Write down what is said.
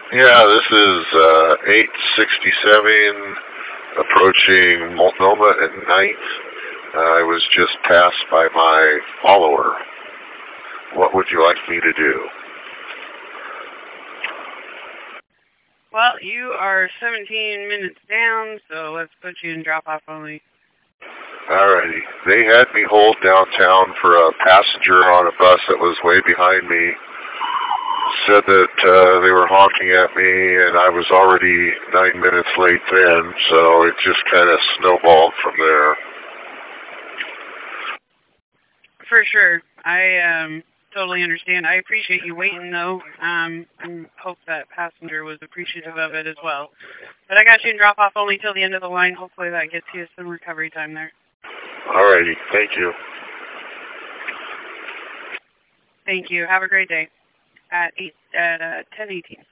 Yeah, this is 867 approaching Multnomah at night. I was just passed by my follower. What would you like me to do? Well, you are 17 minutes down, so let's put you in drop-off only. Alrighty. They had me hold downtown for a passenger on a bus that was way behind me. Said that they were honking at me, and I was already 9 minutes late then, so it just kind of snowballed from there. For sure. I totally understand. I appreciate you waiting, though, and hope that passenger was appreciative of it as well. But I got you in drop-off only till the end of the line. Hopefully that gets you some recovery time there. Alrighty. Thank you. Thank you. Have a great day. At 10:18.